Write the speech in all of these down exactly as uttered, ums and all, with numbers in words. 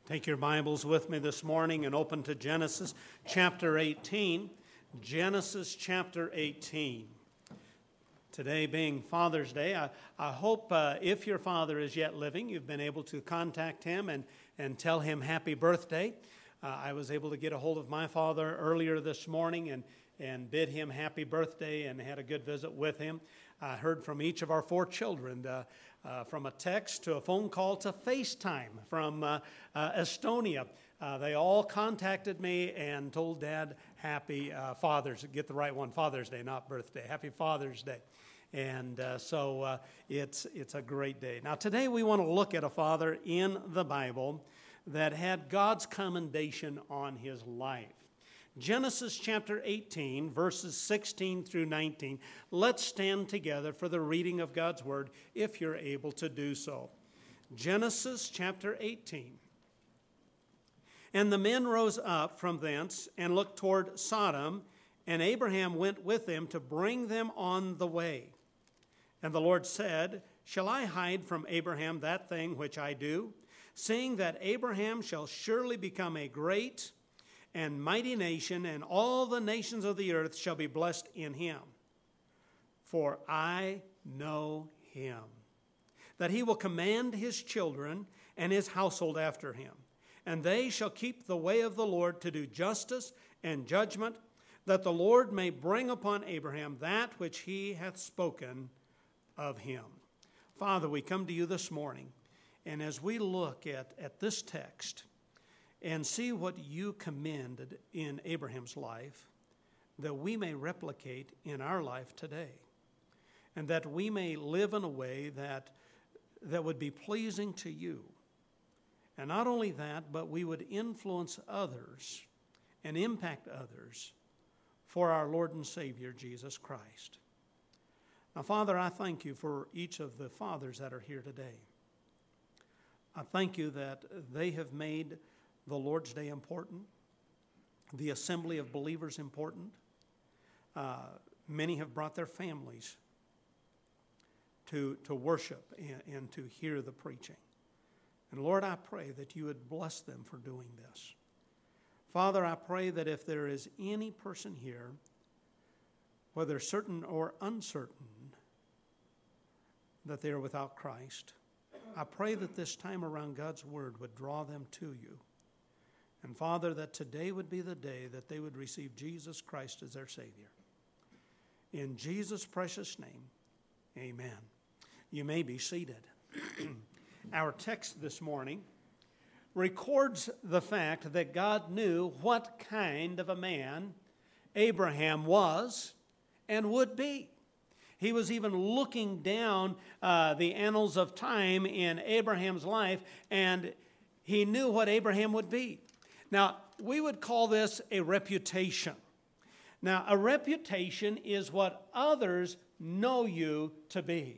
Take your Bibles with me this morning and open to Genesis chapter eighteen. Genesis chapter eighteen. Today being Father's Day, I, I hope uh, if your father is yet living, you've been able to contact him and, and tell him happy birthday. Uh, I was able to get a hold of my father earlier this morning and, and bid him happy birthday and had a good visit with him. I heard from each of our four children, uh, uh, from a text to a phone call to FaceTime from uh, uh, Estonia. Uh, they all contacted me and told Dad happy uh, Father's, get the right one, Father's Day, not birthday, happy Father's Day. And uh, so uh, it's, it's a great day. Now today we want to look at a father in the Bible that had God's commendation on his life. Genesis chapter eighteen, verses sixteen through nineteen. Let's stand together for the reading of God's word, if you're able to do so. Genesis chapter eighteen. And the men rose up from thence and looked toward Sodom, and Abraham went with them to bring them on the way. And the Lord said, Shall I hide from Abraham that thing which I do, seeing that Abraham shall surely become a great and mighty nation, and all the nations of the earth shall be blessed in him. For I know him, that he will command his children and his household after him, and they shall keep the way of the Lord to do justice and judgment, that the Lord may bring upon Abraham that which he hath spoken of him. Father, we come to you this morning, and as we look at, at this text, and see what you commended in Abraham's life, that we may replicate in our life today, and that we may live in a way that, that would be pleasing to you. And not only that, but we would influence others and impact others for our Lord and Savior, Jesus Christ. Now, Father, I thank you for each of the fathers that are here today. I thank you that they have made the Lord's Day important, the assembly of believers important. Uh, many have brought their families to, to worship and, and to hear the preaching. And Lord, I pray that you would bless them for doing this. Father, I pray that if there is any person here, whether certain or uncertain, that they are without Christ, I pray that this time around God's word would draw them to you. And Father, that today would be the day that they would receive Jesus Christ as their Savior. In Jesus' precious name, amen. You may be seated. Our text this morning records the fact that God knew what kind of a man Abraham was and would be. He was even looking down uh, the annals of time in Abraham's life, and he knew what Abraham would be. Now, we would call this a reputation. Now, a reputation is what others know you to be.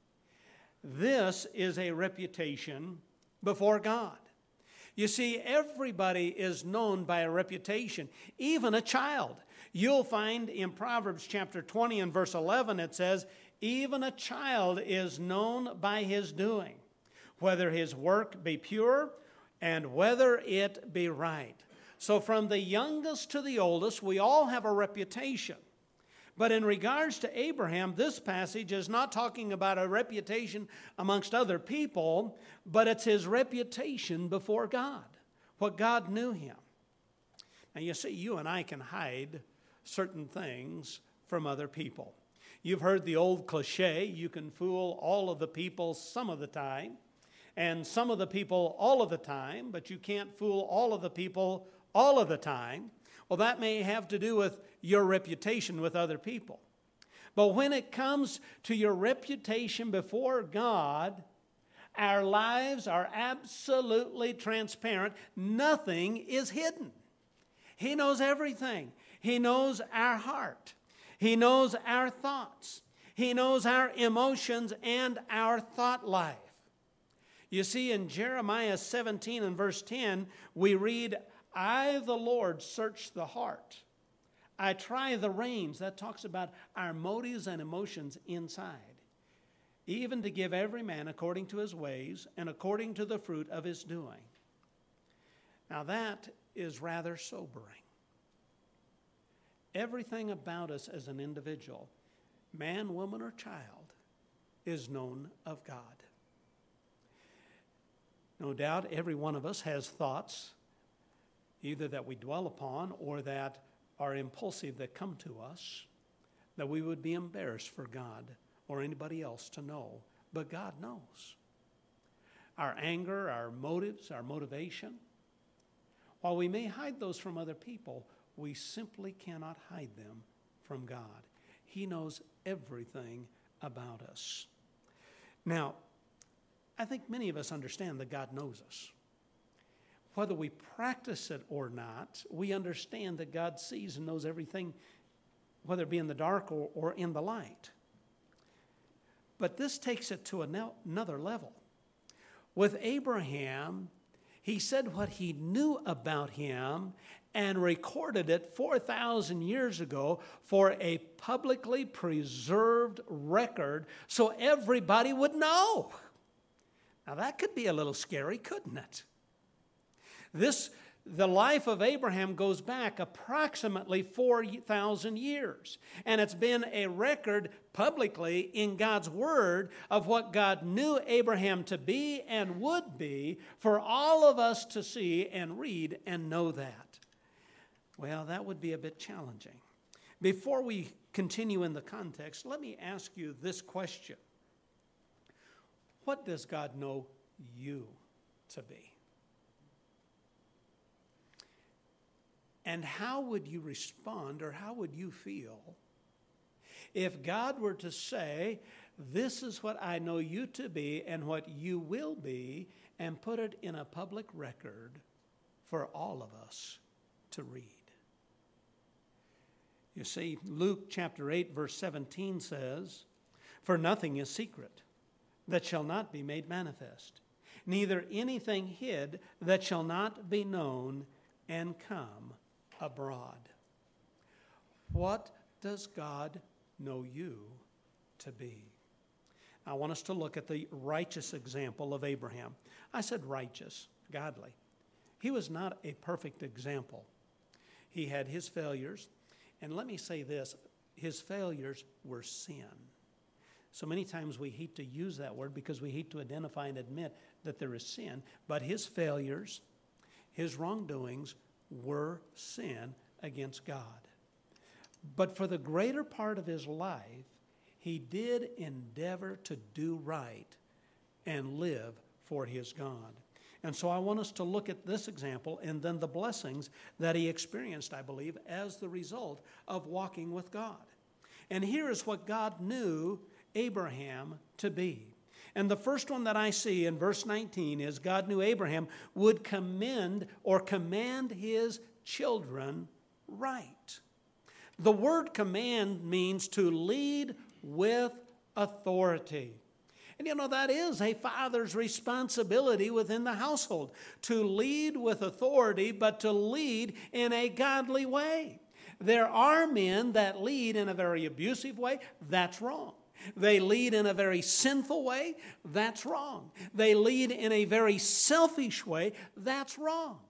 This is a reputation before God. You see, everybody is known by a reputation, even a child. You'll find in Proverbs chapter twenty and verse eleven, it says, even a child is known by his doing, whether his work be pure and whether it be right. So from the youngest to the oldest, we all have a reputation. But in regards to Abraham, this passage is not talking about a reputation amongst other people, but it's his reputation before God, what God knew him. Now you see, you and I can hide certain things from other people. You've heard the old cliche, you can fool all of the people some of the time, and some of the people all of the time, but you can't fool all of the people all of the time. Well, that may have to do with your reputation with other people. But when it comes to your reputation before God, our lives are absolutely transparent. Nothing is hidden. He knows everything. He knows our heart. He knows our thoughts. He knows our emotions and our thought life. You see, in Jeremiah seventeen and verse ten, we read, I, the Lord, search the heart. I try the reins. That talks about our motives and emotions inside, even to give every man according to his ways and according to the fruit of his doing. Now that is rather sobering. Everything about us as an individual, man, woman, or child, is known of God. No doubt every one of us has thoughts, either that we dwell upon or that are impulsive that come to us, that we would be embarrassed for God or anybody else to know, but God knows. Our anger, our motives, our motivation, while we may hide those from other people, we simply cannot hide them from God. He knows everything about us. Now, I think many of us understand that God knows us. Whether we practice it or not, we understand that God sees and knows everything, whether it be in the dark or, or in the light. But this takes it to another level. With Abraham, he said what he knew about him and recorded it four thousand years ago for a publicly preserved record so everybody would know. Now that could be a little scary, couldn't it? This, the life of Abraham goes back approximately four thousand years. And it's been a record publicly in God's Word of what God knew Abraham to be and would be for all of us to see and read and know that. Well, that would be a bit challenging. Before we continue in the context, let me ask you this question. What does God know you to be? And how would you respond, or how would you feel if God were to say, this is what I know you to be and what you will be, and put it in a public record for all of us to read? You see, Luke chapter eight, verse seventeen says, "For nothing is secret that shall not be made manifest, neither anything hid that shall not be known and come abroad." What does God know you to be? I want us to look at the righteous example of Abraham. I said righteous, godly. He was not a perfect example. He had his failures, and let me say this, his failures were sin. So many times we hate to use that word because we hate to identify and admit that there is sin, but his failures, his wrongdoings were sin against God. But for the greater part of his life, he did endeavor to do right and live for his God. And so I want us to look at this example and then the blessings that he experienced, I believe, as the result of walking with God. And here is what God knew Abraham to be. And the first one that I see in verse nineteen is God knew Abraham would commend or command his children right. The word command means to lead with authority. And you know, that is a father's responsibility within the household, to lead with authority, but to lead in a godly way. There are men that lead in a very abusive way. That's wrong. They lead in a very sinful way. That's wrong. They lead in a very selfish way. That's wrong.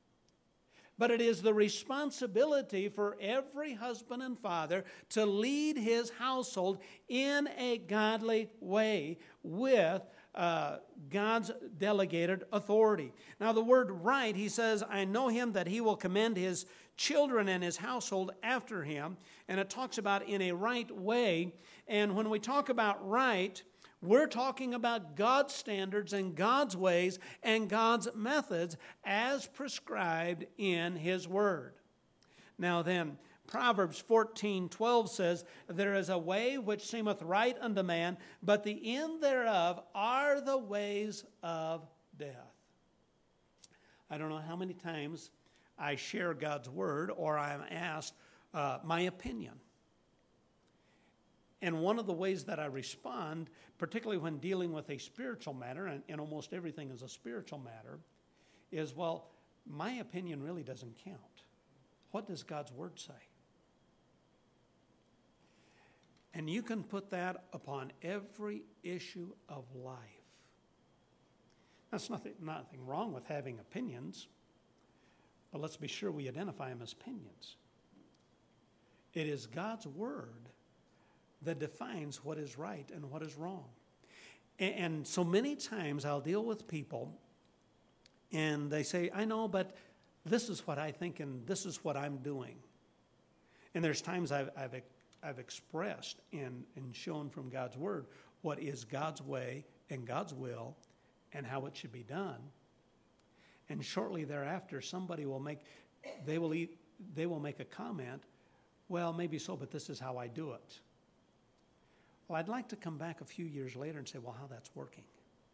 But it is the responsibility for every husband and father to lead his household in a godly way with uh, God's delegated authority. Now the word right, he says, I know him that he will commend his children and his household after him. And it talks about in a right way. And when we talk about right, we're talking about God's standards and God's ways and God's methods as prescribed in his word. Now then, Proverbs fourteen twelve says, there is a way which seemeth right unto man, but the end thereof are the ways of death. I don't know how many times I share God's word or I'm asked uh, my opinion. And one of the ways that I respond, particularly when dealing with a spiritual matter, and, and almost everything is a spiritual matter, is, well, my opinion really doesn't count. What does God's word say? And you can put that upon every issue of life. That's nothing, nothing wrong with having opinions, But let's be sure we identify them as opinions. It is God's Word that defines what is right and what is wrong. And, and so many times I'll deal with people and they say, I know, but this is what I think and this is what I'm doing. And there's times I've, I've, I've expressed and, and shown from God's Word what is God's way and God's will and how it should be done. And shortly thereafter, somebody will make, they will eat, they will make a comment, well, maybe so, but this is how I do it. Well, I'd like to come back a few years later and say, well, how that's working.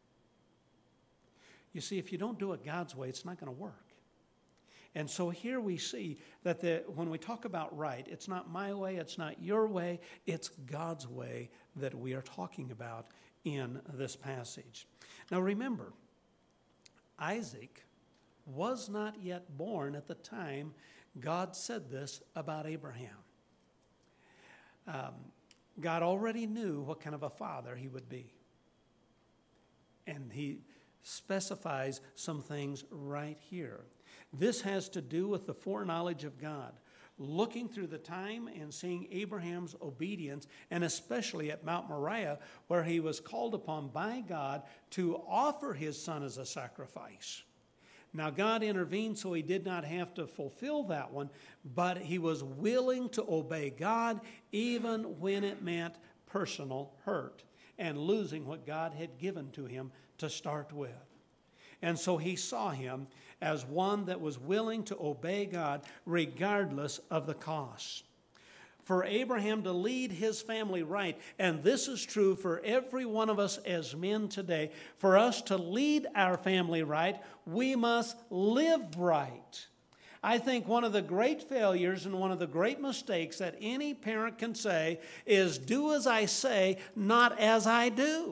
You see, if you don't do it God's way, it's not going to work. And so here we see that the, when we talk about right, it's not my way, it's not your way, it's God's way that we are talking about in this passage. Now remember, Isaac was not yet born at the time God said this about Abraham. Um, God already knew what kind of a father he would be. And he specifies some things right here. This has to do with the foreknowledge of God, looking through the time and seeing Abraham's obedience, and especially at Mount Moriah, where he was called upon by God to offer his son as a sacrifice. Now, God intervened, so he did not have to fulfill that one, but he was willing to obey God even when it meant personal hurt and losing what God had given to him to start with. And so he saw him as one that was willing to obey God regardless of the cost. For Abraham to lead his family right, and this is true for every one of us as men today, for us to lead our family right, we must live right. I think one of the great failures and one of the great mistakes that any parent can say is, do as I say, not as I do.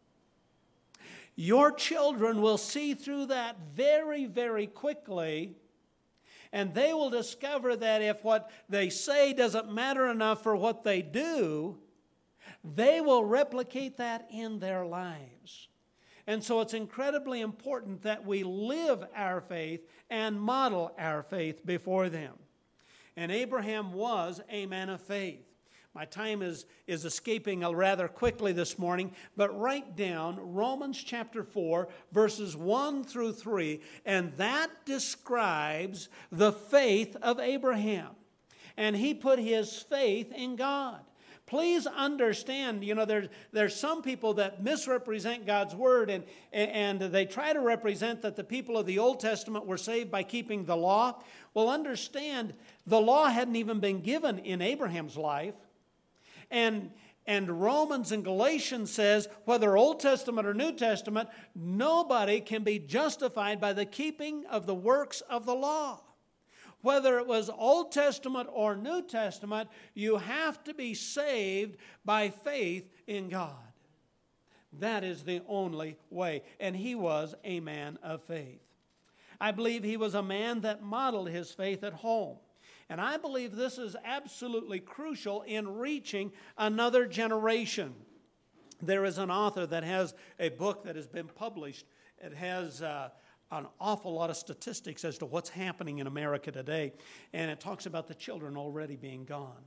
Your children will see through that very, very quickly, and they will discover that if what they say doesn't matter enough for what they do, they will replicate that in their lives. And so it's incredibly important that we live our faith and model our faith before them. And Abraham was a man of faith. My time is, is escaping rather quickly this morning, but write down Romans chapter four, verses one through three, and that describes the faith of Abraham. And he put his faith in God. Please understand, you know, there's, there's some people that misrepresent God's word, and, and they try to represent that the people of the Old Testament were saved by keeping the law. Well, understand, the law hadn't even been given in Abraham's life. And, and Romans and Galatians says, whether Old Testament or New Testament, nobody can be justified by the keeping of the works of the law. Whether it was Old Testament or New Testament, you have to be saved by faith in God. That is the only way. And he was a man of faith. I believe he was a man that modeled his faith at home. And I believe this is absolutely crucial in reaching another generation. There is an author that has a book that has been published. It has uh, an awful lot of statistics as to what's happening in America today. And it talks about the children already being gone.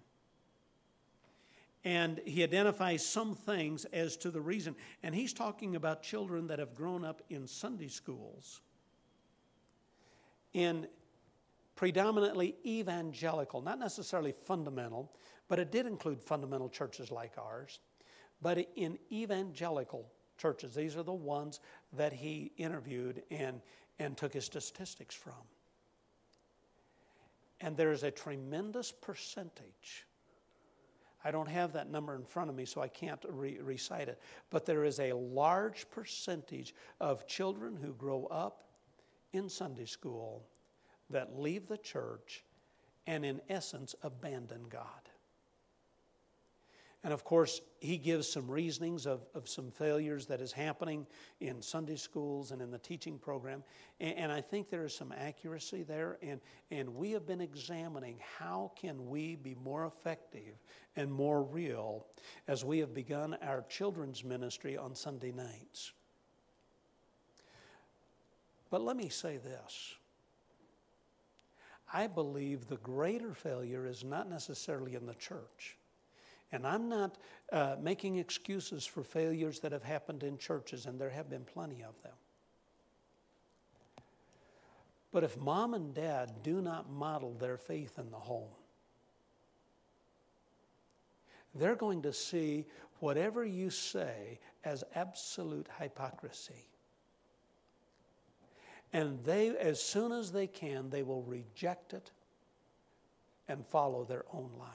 And he identifies some things as to the reason. And he's talking about children that have grown up in Sunday schools, in predominantly evangelical, not necessarily fundamental, but it did include fundamental churches like ours, but in evangelical churches. These are the ones that he interviewed and, and took his statistics from. And there's a tremendous percentage. I don't have that number in front of me, so I can't re- recite it. But there is a large percentage of children who grow up in Sunday school that leave the church and in essence abandon God. And of course, he gives some reasonings of, of some failures that is happening in Sunday schools and in the teaching program. And, and I think there is some accuracy there. And, and we have been examining how can we be more effective and more real as we have begun our children's ministry on Sunday nights. But let me say this. I believe the greater failure is not necessarily in the church. And I'm not uh, making excuses for failures that have happened in churches, and there have been plenty of them. But if mom and dad do not model their faith in the home, they're going to see whatever you say as absolute hypocrisy. And they, as soon as they can, they will reject it and follow their own life.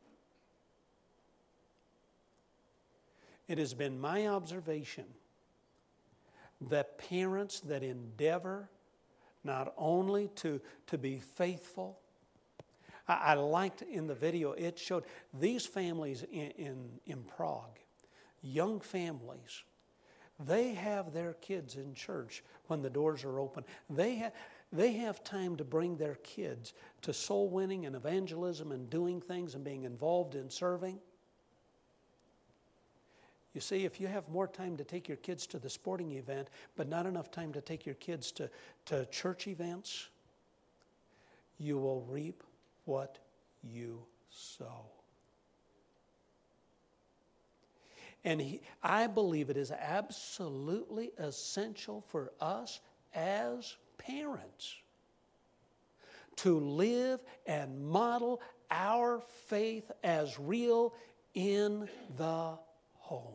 It has been my observation that parents that endeavor not only to, to be faithful, I, I liked in the video, it showed these families in, in, in Prague, young families, they have their kids in church when the doors are open. They, ha- they have time to bring their kids to soul winning and evangelism and doing things and being involved in serving. You see, if you have more time to take your kids to the sporting event, but not enough time to take your kids to, to church events, you will reap what you sow. And he, I believe it is absolutely essential for us as parents to live and model our faith as real in the home.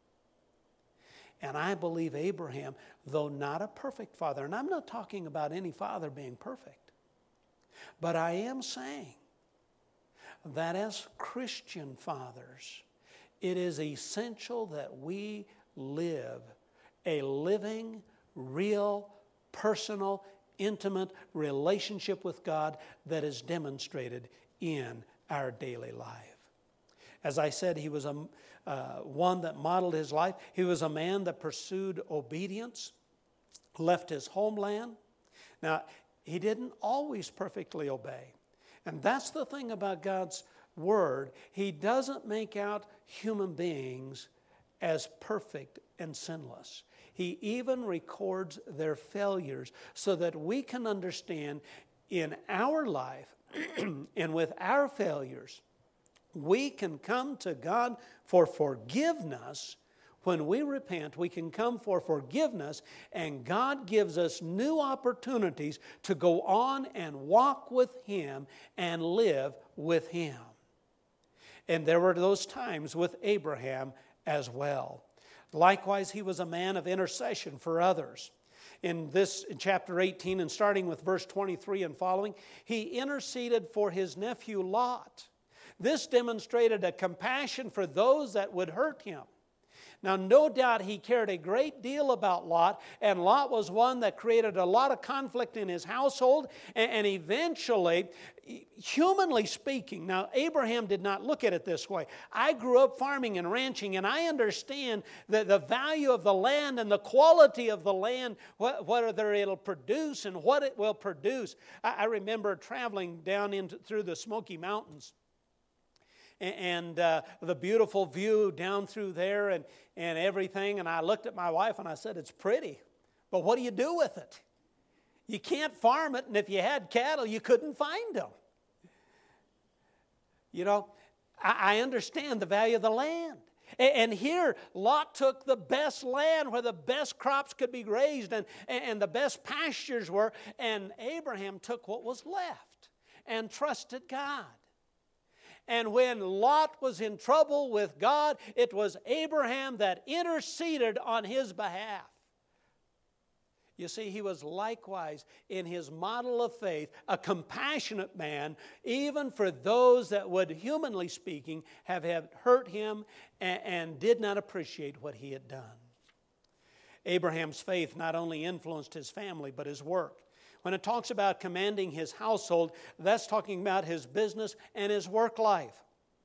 And I believe Abraham, though not a perfect father, and I'm not talking about any father being perfect, but I am saying that as Christian fathers, it is essential that we live a living, real, personal, intimate relationship with God that is demonstrated in our daily life. As I said, he was a, uh, one that modeled his life. He was a man that pursued obedience, left his homeland. Now, he didn't always perfectly obey. And that's the thing about God's Word. He doesn't make out human beings as perfect and sinless. He even records their failures so that we can understand in our life and with our failures, we can come to God for forgiveness. When we repent, we can come for forgiveness, and God gives us new opportunities to go on and walk with Him and live with Him. And there were those times with Abraham as well. Likewise, he was a man of intercession for others. In this in chapter eighteen, and starting with verse twenty-three and following, he interceded for his nephew Lot. This demonstrated a compassion for those that would hurt him. Now, no doubt he cared a great deal about Lot, and Lot was one that created a lot of conflict in his household, and, and eventually, humanly speaking, now Abraham did not look at it this way. I grew up farming and ranching, and I understand that the value of the land and the quality of the land, what, whether it'll produce and what it will produce. I, I remember traveling down into through the Smoky Mountains, and uh, the beautiful view down through there and, and everything. And I looked at my wife and I said, it's pretty, but what do you do with it? You can't farm it, and if you had cattle, you couldn't find them. You know, I, I understand the value of the land. And, and here, Lot took the best land where the best crops could be raised and, and the best pastures were, and Abraham took what was left and trusted God. And when Lot was in trouble with God, it was Abraham that interceded on his behalf. You see, he was likewise, in his model of faith, a compassionate man, even for those that would, humanly speaking, have, have hurt him and, and did not appreciate what he had done. Abraham's faith not only influenced his family, but his work. When it talks about commanding his household, that's talking about his business and his work life.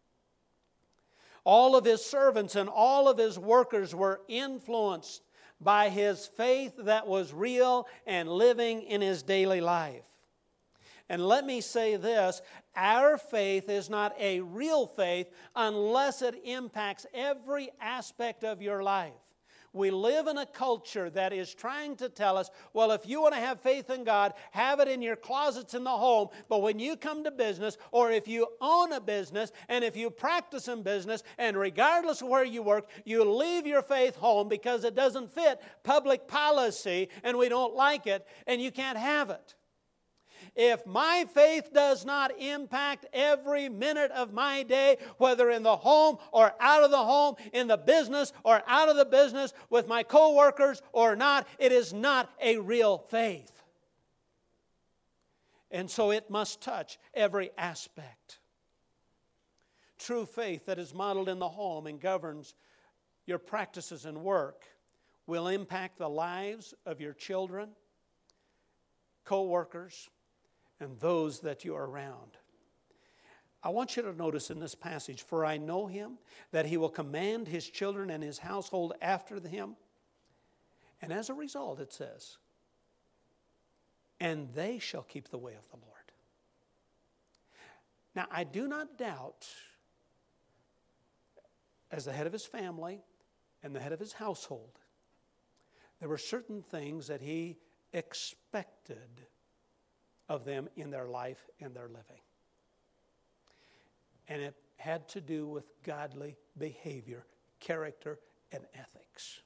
All of his servants and all of his workers were influenced by his faith that was real and living in his daily life. And let me say this, our faith is not a real faith unless it impacts every aspect of your life. We live in a culture that is trying to tell us, well, if you want to have faith in God, have it in your closets in the home. But when you come to business, or if you own a business, and if you practice in business, and regardless of where you work, you leave your faith home because it doesn't fit public policy and we don't like it, and you can't have it. If my faith does not impact every minute of my day, whether in the home or out of the home, in the business or out of the business, with my co-workers or not, it is not a real faith. And so it must touch every aspect. True faith that is modeled in the home and governs your practices and work will impact the lives of your children, co-workers, and those that you are around. I want you to notice in this passage, for I know him, that he will command his children and his household after him. And as a result, it says, and they shall keep the way of the Lord. Now, I do not doubt, as the head of his family and the head of his household, there were certain things that he expected of them in their life and their living. And it had to do with godly behavior, character, and ethics.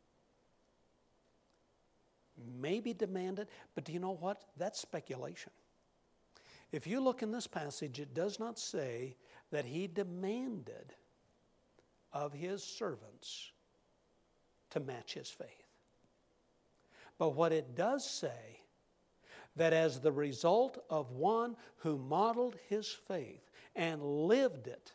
Maybe demanded, but do you know what? That's speculation. If you look in this passage, it does not say that he demanded of his servants to match his faith. But what it does say, that as the result of one who modeled his faith and lived it,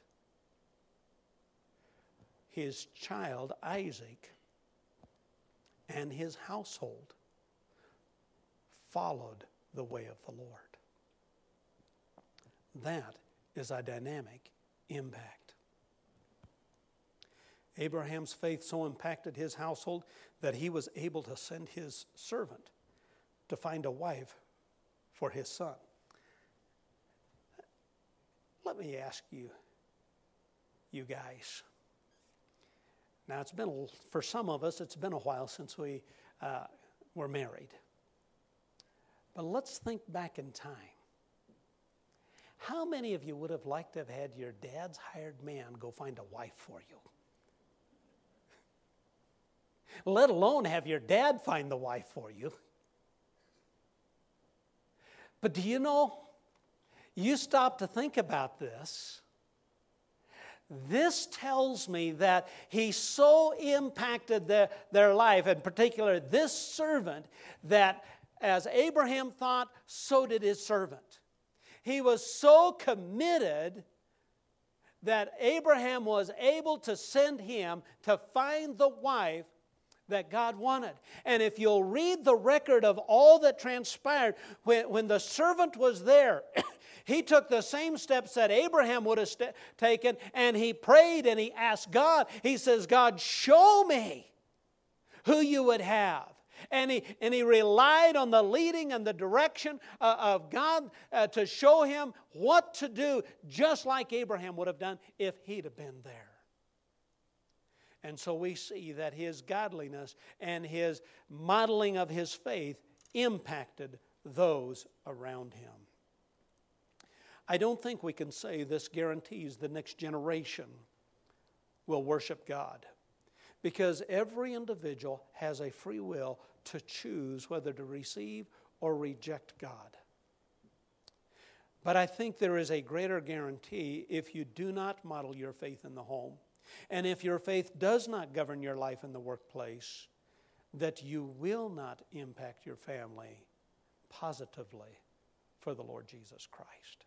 his child Isaac and his household followed the way of the Lord. That is a dynamic impact. Abraham's faith so impacted his household that he was able to send his servant to find a wife for his son. Let me ask you, you guys. Now, it's been, for some of us, it's been a while since we uh, were married. But let's think back in time. How many of you would have liked to have had your dad's hired man go find a wife for you? Let alone have your dad find the wife for you. But do you know, you stop to think about this. This tells me that he so impacted their, their life, in particular this servant, that as Abraham thought, so did his servant. He was so committed that Abraham was able to send him to find the wife that God wanted. And if you'll read the record of all that transpired, when, when the servant was there, he took the same steps that Abraham would have st- taken, and he prayed and he asked God. He says, God, show me who you would have. And he, and he relied on the leading and the direction uh, of God uh, to show him what to do, just like Abraham would have done if he'd have been there. And so we see that his godliness and his modeling of his faith impacted those around him. I don't think we can say this guarantees the next generation will worship God, because every individual has a free will to choose whether to receive or reject God. But I think there is a greater guarantee if you do not model your faith in the home, and if your faith does not govern your life in the workplace, that you will not impact your family positively for the Lord Jesus Christ.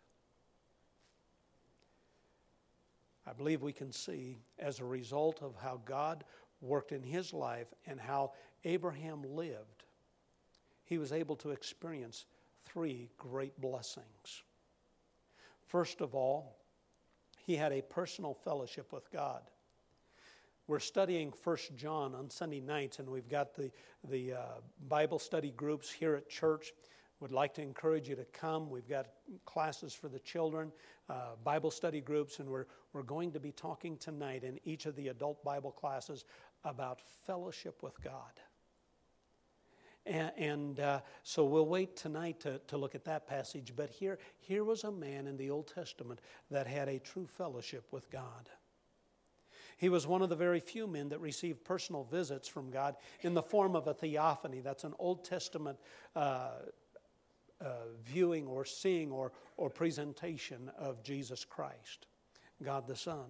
I believe we can see, as a result of how God worked in his life and how Abraham lived, he was able to experience three great blessings. First of all, he had a personal fellowship with God. We're studying First John on Sunday nights, and we've got the, the uh, Bible study groups here at church. Would like to encourage you to come. We've got classes for the children, uh, Bible study groups, and we're, we're going to be talking tonight in each of the adult Bible classes about fellowship with God. And, and uh, so we'll wait tonight to, to look at that passage. But here, here was a man in the Old Testament that had a true fellowship with God. He was one of the very few men that received personal visits from God in the form of a theophany. That's an Old Testament uh, uh, viewing or seeing or, or presentation of Jesus Christ, God the Son.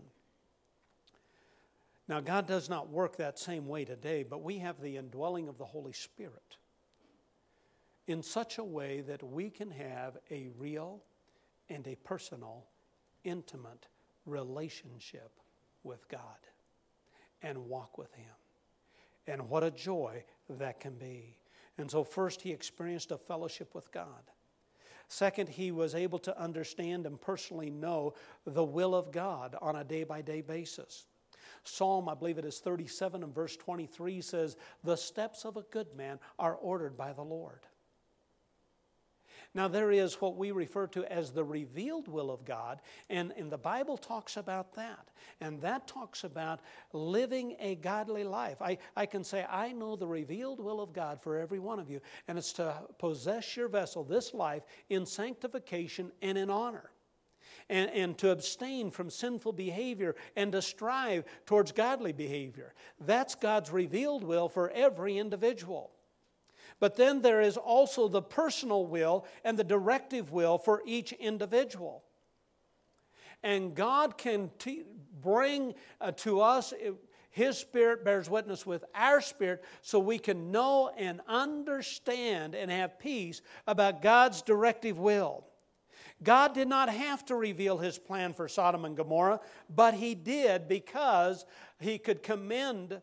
Now, God does not work that same way today, but we have the indwelling of the Holy Spirit in such a way that we can have a real and a personal, intimate relationship with God and walk with Him. And what a joy that can be. And so first, he experienced a fellowship with God. Second, he was able to understand and personally know the will of God on a day-by-day basis. Psalm, I believe it is thirty-seven and verse twenty-three says, "The steps of a good man are ordered by the Lord." Now there is what we refer to as the revealed will of God, and, and the Bible talks about that. And that talks about living a godly life. I, I can say, I know the revealed will of God for every one of you, and it's to possess your vessel, this life, in sanctification and in honor. And, and to abstain from sinful behavior and to strive towards godly behavior. That's God's revealed will for every individual. But then there is also the personal will and the directive will for each individual. And God can t- bring uh, to us, His Spirit bears witness with our spirit, so we can know and understand and have peace about God's directive will. God did not have to reveal His plan for Sodom and Gomorrah, but He did because He could commend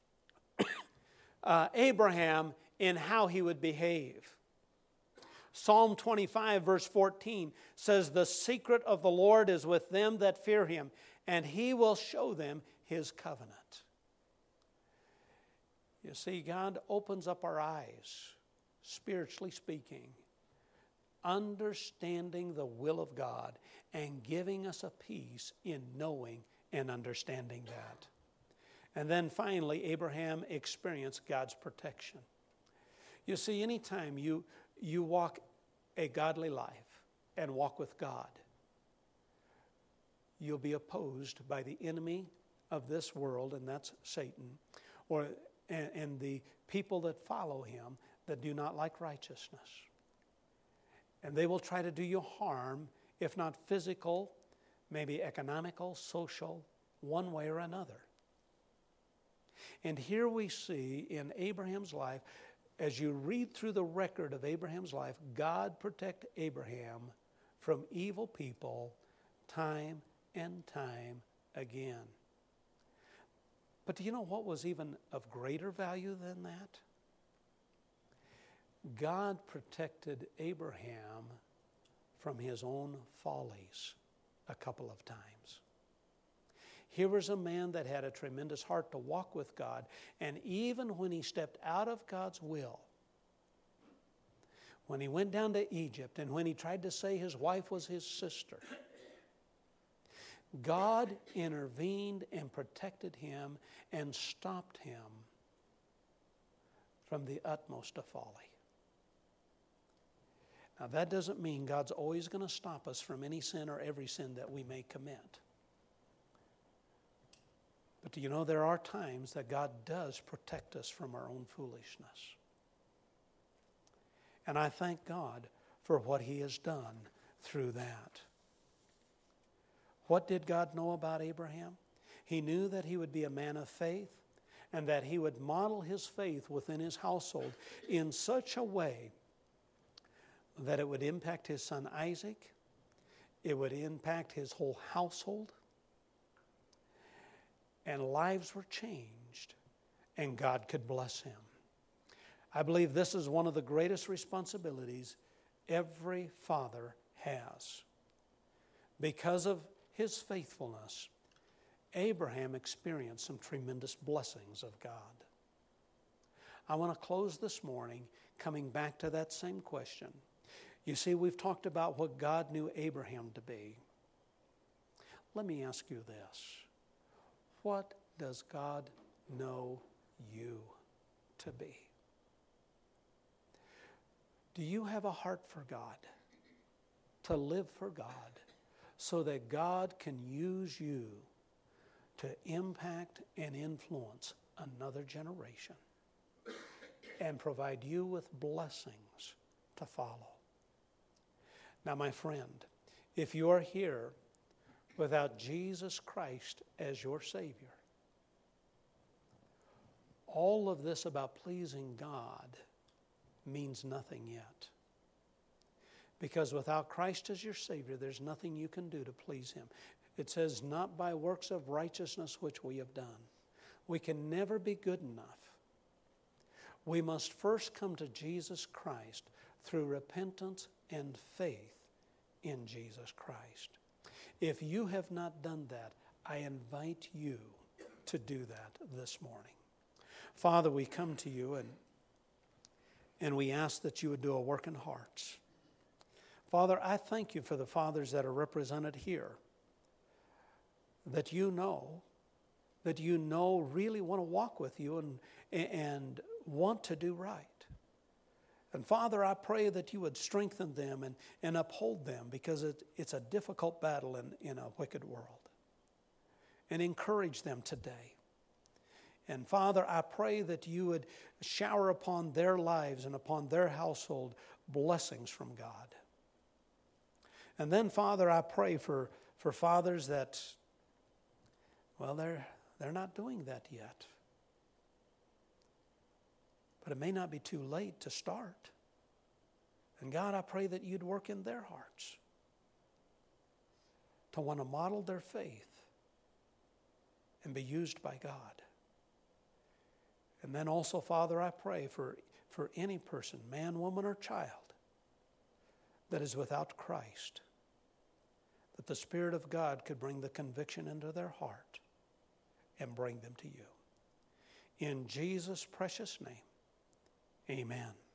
uh, Abraham in how he would behave. Psalm twenty-five verse fourteen says, "The secret of the Lord is with them that fear Him, and He will show them His covenant." You see, God opens up our eyes, spiritually speaking, understanding the will of God and giving us a peace in knowing and understanding that. And then finally, Abraham experienced God's protection. You see, anytime you, you walk a godly life and walk with God, you'll be opposed by the enemy of this world, and that's Satan, or and, and the people that follow him that do not like righteousness. And they will try to do you harm, if not physical, maybe economical, social, one way or another. And here we see in Abraham's life, as you read through the record of Abraham's life, God protect Abraham from evil people time and time again. But do you know what was even of greater value than that? God protected Abraham from his own follies a couple of times. Here was a man that had a tremendous heart to walk with God, and even when he stepped out of God's will, when he went down to Egypt and when he tried to say his wife was his sister, God intervened and protected him and stopped him from the utmost of folly. Now that doesn't mean God's always going to stop us from any sin or every sin that we may commit. But do you know there are times that God does protect us from our own foolishness? And I thank God for what He has done through that. What did God know about Abraham? He knew that he would be a man of faith and that he would model his faith within his household in such a way that it would impact his son Isaac, it would impact his whole household, and lives were changed, and God could bless him. I believe this is one of the greatest responsibilities every father has. Because of his faithfulness, Abraham experienced some tremendous blessings of God. I want to close this morning coming back to that same question. You see, we've talked about what God knew Abraham to be. Let me ask you this. What does God know you to be. Do you have a heart for God, to live for God, so that God can use you to impact and influence another generation and provide you with blessings to follow? Now, my friend, if you are here without Jesus Christ as your Savior, all of this about pleasing God means nothing yet. Because without Christ as your Savior, there's nothing you can do to please Him. It says, not by works of righteousness which we have done. We can never be good enough. We must first come to Jesus Christ through repentance and faith in Jesus Christ. If you have not done that, I invite you to do that this morning. Father, we come to you and, and we ask that you would do a work in hearts. Father, I thank you for the fathers that are represented here, that you know, that you know really want to walk with you and, and want to do right. And Father, I pray that you would strengthen them and, and uphold them, because it, it's a difficult battle in, in a wicked world. And encourage them today. And Father, I pray that you would shower upon their lives and upon their household blessings from God. And then, Father, I pray for, for fathers that, well, they're, they're not doing that yet. But it may not be too late to start. And God, I pray that you'd work in their hearts to want to model their faith and be used by God. And then also, Father, I pray for, for any person, man, woman, or child, that is without Christ, that the Spirit of God could bring the conviction into their heart and bring them to you. In Jesus' precious name, amen.